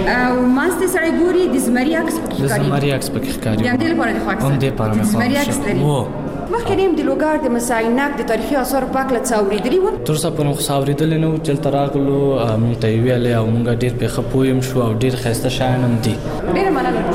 او ماسته سړی ګوري د زمری عکس پکې د زمری عکس پکې ښکاري. د دې لپاره د خو عکس هم دې لپاره د زمری عکس لري. مخکې نیم د لوګار د مسایناک د تاریخي آثار په اړه څه اورېدلي وو؟ تر څو په نو څاورېدل نو چلته راغلو مونږ ته ویلې او مونږ ډېر په خپویم شو او ډېر خسته شاین هم دي. ډېر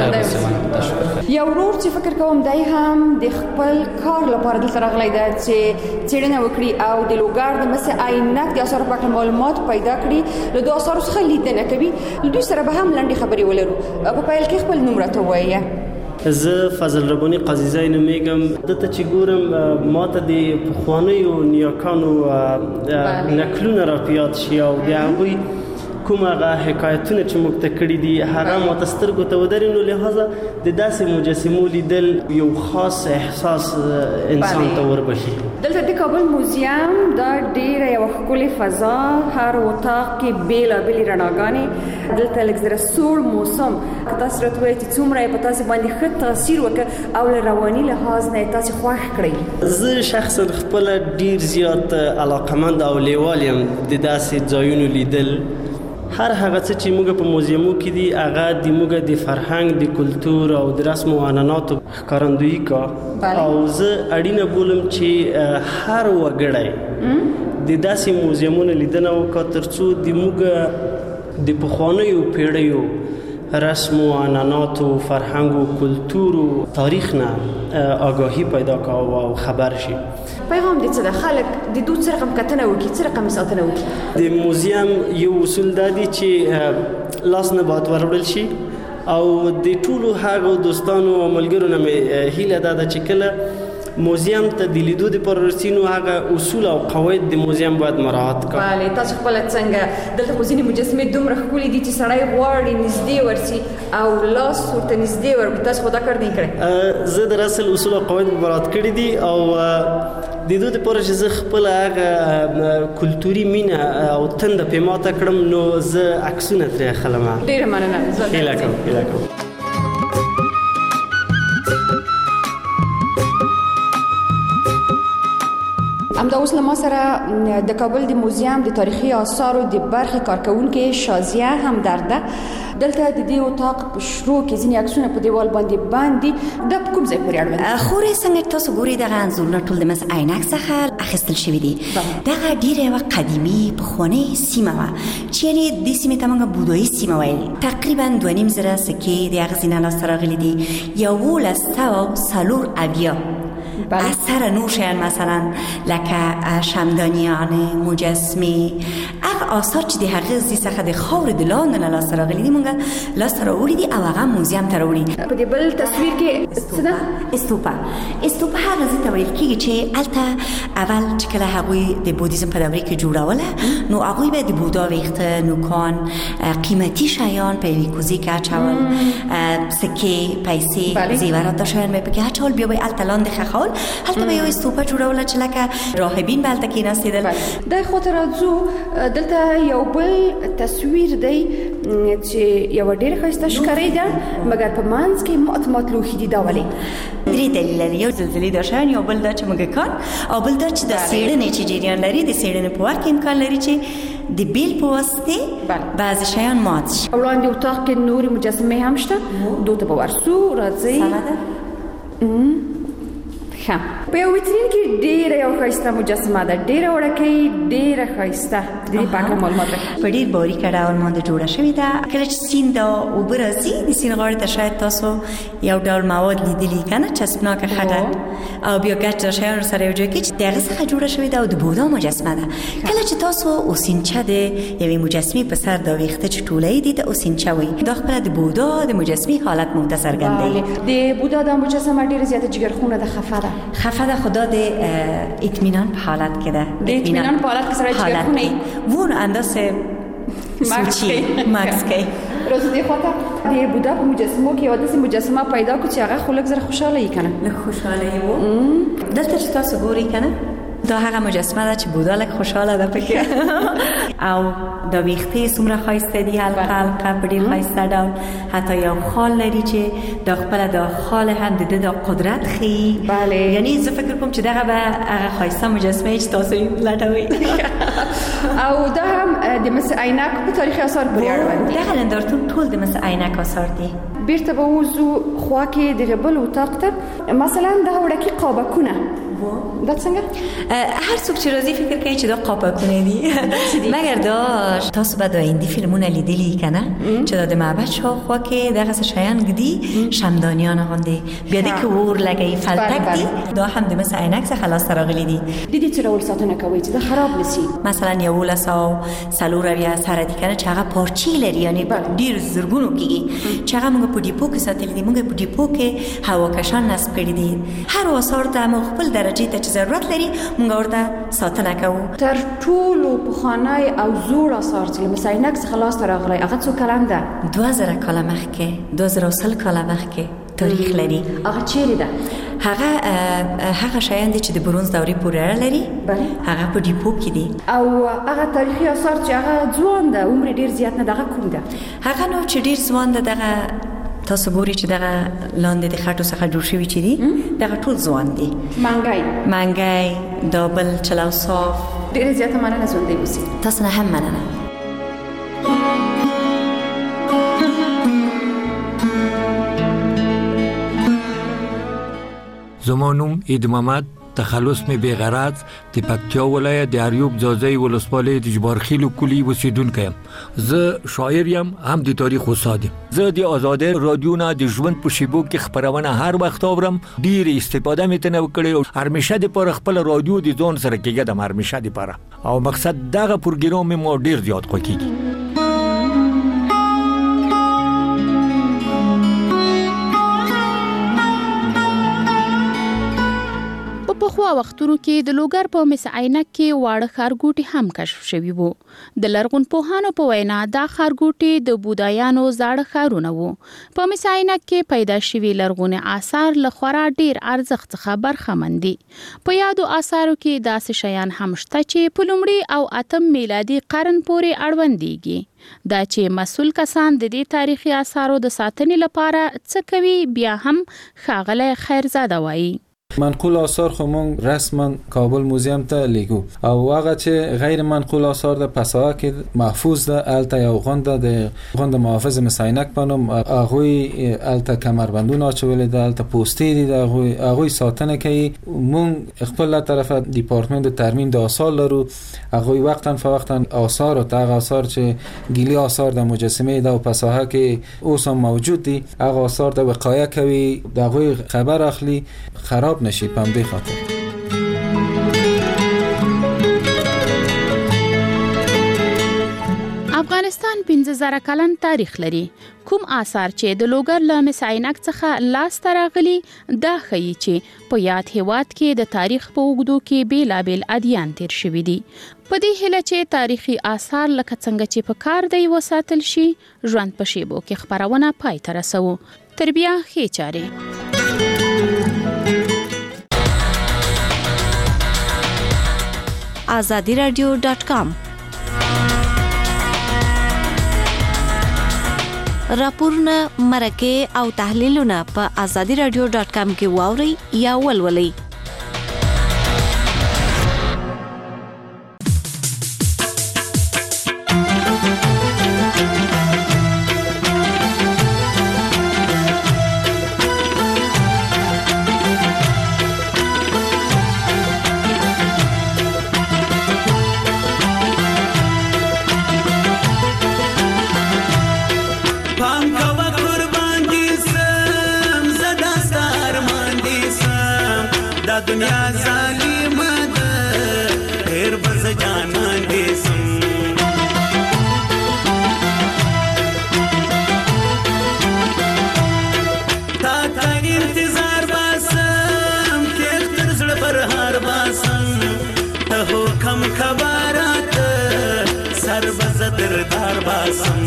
مننه. یو ورور چې فکر کوم دای هم د خپل کار لپاره دلته راغلی دی چې څېړنه وکړي او د لوګار د مسایناک د آثار په اړه معلومات پیدا کړي. له دوه آثارو څخه لیدنه کوي. دوی سره به هم لنډې خبرې ولرو. په پیل کې خپل نوم راته ووایه. زه فضل رباني قاضي نومیږم. دته چې ګورم ماته د پخوانیو نیاکانو نکلونه را پیاد شي او د هغوی کوم هغه حکایتونه چې موږ ته کړي دي هغه ماته سترګو ته ودرې. نو لهذا د داسې مجسمو لیدل یو خاص احساس انسان ته وربخي. دلته د کابل موزیم دا ډېره یوه ښکلې فضا، هر اتاق کې بېلابېلې رڼاګانې، دلته لږ زره سوړ موسم. که تاسو راته ووایئ چې څومره یې په تاسې باندې ښه تاثیر وکړ او له رواني لحاظ نه یې تاسې خوښ کړئ؟ زه شخصا خپله ډېر زیات علاقمند او لیوال یم د داسې ځایونو لیدل. هر هغه څه چې موږ په موزیمو کې دي هغه د موږ د فرهنګ، د کلتور او د رسم و عنعناتو ښکارندویي کا. او زه اړینه بولم چې هر وګړی د داسې موزیمونو لیدنه وکړي تر څو د موږ د پخوانیو پیړیو رسم و عنعناتو، فرهنګ و کلتور و تاریخ نه آگاهی پیدا کړي او خبر شي. پیغام دې څه ده؟ خلک د دوی څه رقم کتنه وکړي، څه رقم ساتنه وکړي؟ د موزیم یو اصول دا دی چې لاس نه باید وروړل شي او د ټولو هغو دوستانو او ملګرو نه مې هیله دا ده چې کله موزیم ته د لیدو دپاره رسي نو هغه اصول او قواعد د موزیم باید مراعات کړي. بله، تاسو خپله څنګه دلته خو ځینې مجسمې دومره ښکلې دي چې سړی غواړي نږدې ورسي او لاس ورته نږدې ورکړي. تاسو خو دا کار نه کړی؟ زه د اصل اصول او قواعد مراعات کړي دي او د دوی دپاره چې زه خپله هغه کلتوري مینه او تنده پې ماته کړم نو زه عکسونه ترې اخلم. ډېره مننه. هیله کوم. همدا اوس له ما سره د کابل د موزیم د تاریخي آثارو د برخې کارکوونکې شازیه همدرد ده. دلته د دې اتاق په شروع کې ځینې عکسونه په دیوال باندې باندې دا په کوم ځای پورې اړوند دي؟ خورې څنګه تاسو ګورئ دغه انځورونه ټول د مسایناک څخه اخیستل شوي دي. دغه ډېره یوه قدیمي پخوانۍ سیمه وه چې یعنې دې سیمې ته موږ بودایي سیمه ویل. تقریبا 2.5 سکې د هغه ځینه لاسته راغلي دي. 1104 اثر نوشیان مثلا لکه شمدانیان، مجسمه، هغه آثار چې د هغه څخه د خاور د لاندې نه لاسته راغلي دي موږ لاسته راوړي دي او هغه موزیم ته راوړي. په دې بل تصویر کې څه ده؟ استوپا هغه ځای ته ویل کېږي چې هلته اول چې کله هغوی د بودیزم په دوره کې جوړوله نو هغوی به د بودا ویښته، نوکان، قیمتي شیان په یوې کوزې کې اچول، سکې، پیسې، زیورات دا شیان به پکې اچول، بیا به یې هلته لاندې ښخول. هلته به یو استوپا جوړوله چې لکه راهبین به هلته کېناستېدل. دای خواته راځو. دلته یو بل تصویر دی چې یوه ډېره ښایسته ښکاري ده مګر په منځ کې مات لوښي دي. دا ولې؟ 3 دلیل لري. یو زلزلې دا شیان، یو بل دا چې موږکان، او بل دا چې د څېړنې چې جریان لري د څېړنې په وخت کې امکان لري چې د بیل په واسطې بعضې شیان مات شي. وړاندې اتاق کې نورې مجسمې هم شته. دو ته به ورسو. راځئ. په یو ویترین کې ډېره یو ښایسته مجسمه ده، ډېره وړکۍ، ډېره ښایسته. د دې په اړه معلومات راکړئ. په ډېر باریکه ډول باندې جوړه شوې ده. کله چې سیند دا اوبه راځي د سیند غاړې ته شاید تاسو یو ډول مواد لیدلي که نه، چسبناکه خټه او بیا ګچ دا شیان سره یو ځای کړي چې د هغې څخه جوړه شوې ده او د بودا مجسمه ده. کله چې تاسو اوسینچه د یوې مجسمې په سر دا ویښته چې ټوله دي د اوسینچه وایي. دا خپله د بودا د مجسمې حالت موږ ته څرګندوي. د بودا دا مجسمه ډېره زیاته جګرخونه ده، خفه ده. خدا د اطمینان په حالت کې ده. د اطمینان په حالت کې سره جګرخونه وون اندازه ماکس کوي. راځو دې خواته. د بودا په مجسمو کې یوه داسې مجسمه پیدا کړو چې هغه خو لږ زره خوشحاله یي که نه؟ لږ خوشحاله یي و. دلته چې تاسو ګورئ که نه دا هغه مجسمه ده چې بودا لک خوشاله ده پکې او دا ویختې څومره ښایسته دي حلقه په ډېر ښایسته ډول حتی یو خال لري چې دا خپله دا خال هم د ده دا قدرت ښیي. یعنی زه فکر کوم چې دغه به هغه ښایسته مجسمه چې تاسو یې لټوئ او دا هم د مس عینک په تاریخي آثار پورې اړوند دي. دغه نندارتون ټول د مس عینک آثار دي. بیرته به وځو خوا کې دغه بل اتاق ته، مثلا دغه وړکي قابکونه دا څنګه؟ هر څوک چې راځي فکر کوي چې دا قابکونه دي مګر دا تاسو به دا هندي فلمونه لیدلي کنه چې دا د معبد شاوخوا کې دغه څه شیان ږدي شمدانیان غوندې بیا دې کې اور لګوي فلتک دي. دا هم د مس عینک څخه لاسته راغلي دي. د دې څه ډول ساتنه کوئ چې دا خراب نشي؟ مثلا 1140 سره دي کنه چې هغه پارچې لري یعنی ډېر زرګونو کېږي چې هغه موږ په ډیپو کې ساتلي دي. موږ په ډیپو کې هواکشان نصب کړي دي. هر آثار ته موږ خپل درجه ته چې ضرورت لري موږ ورته ساتنه کوو. تر ټولو پخوانی او زوړ آثار چې له مس عینک څخه لاسته راغلی هغه څو کلن ده؟ 2000 کاله مخکې 2000 کاله مخکې تاریخ لري. هغه چیرې ده؟ هغه شیان دي چې د برونز دورې پورې اړه لري. هغه په ډیپو کې دي. او هغه تاریخي آثار چې هغه ځوان ده عمر ډیر زیات نه دغه کوم ده؟ هغه نو چې ډیر ځوان ده دغه تاسو ګوري چې دغه لاندې د خټو څخه جوړ شوي چې دي دغه ټول ځوان دي. منګی دابل چلو صاف ډیره زیاته مننه زوندی اوسئ. تاسو نه هم مننه. زما نوم عید محمد تخلص می بیغرض د پکتیا ولایت د اریوب ځاځي ولسوالۍ د جبارخیل کلی اوسیدونکی یم. زه شاعر یم هم د تاریخ استاد یم. زه د آزادۍ رادیو نه د ژوند په شیبو کې خبرونه هر وخت اورم. ډیر استفاده مې تنه وکړې او هرمشه د پر خپل رادیو د ځون سره کېږم هرمشه د پر او مقصد دغه پروګرام مو ډیر زیات خوښیږي. په خو وختونو کې د لوګر په مس عینک کې واړه خارګوټي هم کشف شوي وو. د لرغون پوهانو په وینا دا خارګوټي د بودایانو زاړه ښارونه وو. په مس عینک کې پیدا شوي لرغوني آثار له خورا ډیر ارزښت څخه برخمن دي. په یادو آثارو کې داسې شیان هم شته چې په لومړي او اتم میلادي قرن پورې اړوندېږي. دا چې مسؤل کسان د دې تاریخي آثارو د ساتنې لپاره څه کوي بیا هم ښاغلی خیرزاده وایي. منقول آثار خو مونږ رسما کابل موزیم ته لیگو او هغه چې غیر منقول آثار د پساها کې محفوظ ده الته یو غونډه د غونډه محافظ مس عینک په نوم هغه الته کمربندونه اچولې ده الته پوسټې دي د هغه ساتنه کوي. مونږ خپل له طرفه دیپارتمنت ترمیم د آثار لرو. هغه وقتا فوقتا آثار او هغه آثار چې ګیلی آثار د مجسمه ده او پساها کې اوس هم موجود دي هغه آثار د وقایه کوي دغه خبر اخلي خراب نشي په همدې خاطر. افغانستان 15000 کلن تاریخ لري. کوم آثار چې د لوګر له مس عینک څخه لاس تراغلي دا ښیي چې په یاد هیواد کې د تاریخ په اوږدو کې بیلابیل ادیان تیر شوي دي. په دې هیله چې تاریخي آثار لکه څنګه چې په کار دی وساتل شي ژوند په شیبو کې خبرونه پای ته رسوو. تر بیا ښې چارې. azadiradio.com راپورونه مرکه او تحلیلونه په azadiradio.com کې واوري یا ولولئ. دنیا ظالمه ده ډېر بز جانان دې سم تا ته انتظار باسم کې تر زړه پر هار باسم ته حکم خبرات سر بز دردار باسم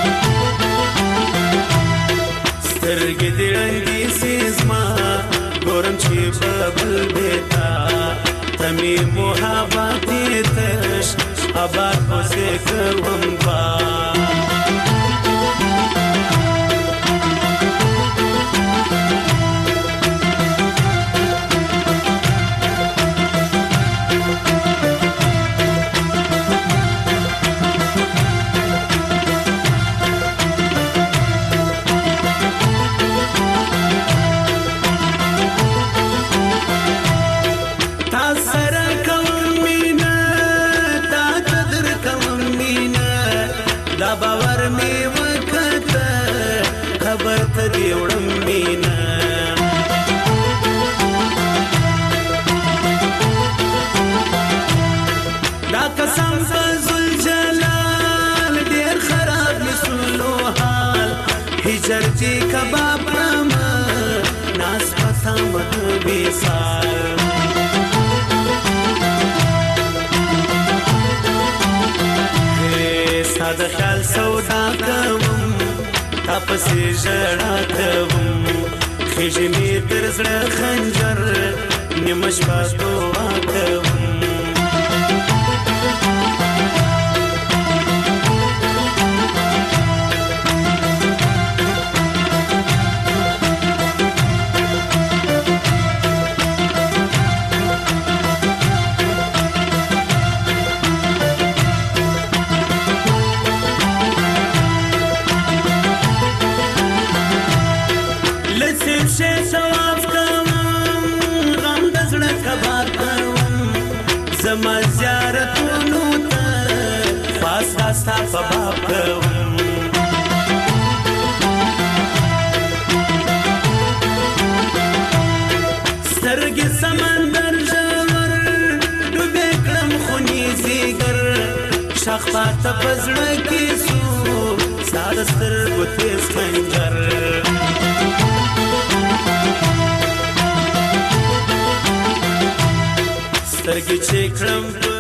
سترګې دې رنګي سیزما ګورم چې ببل بیتا تمی محبت تش آباد بوسه کوم با چرچی کباب پرما ناس پتا مد بیسار ساده خیال سودا کوم تپسی ژړا کوم خېژې مې تر زړه خنجر نیمه شپه دعا کوم زما زیارتونو ته خاص راستا په باب کوم سترګې سمندر ژور ډوبې کړم خونې زیګر شاخ پاته په زړه کې سو ستا د سترګو تیز خنجر سترګې چې کړم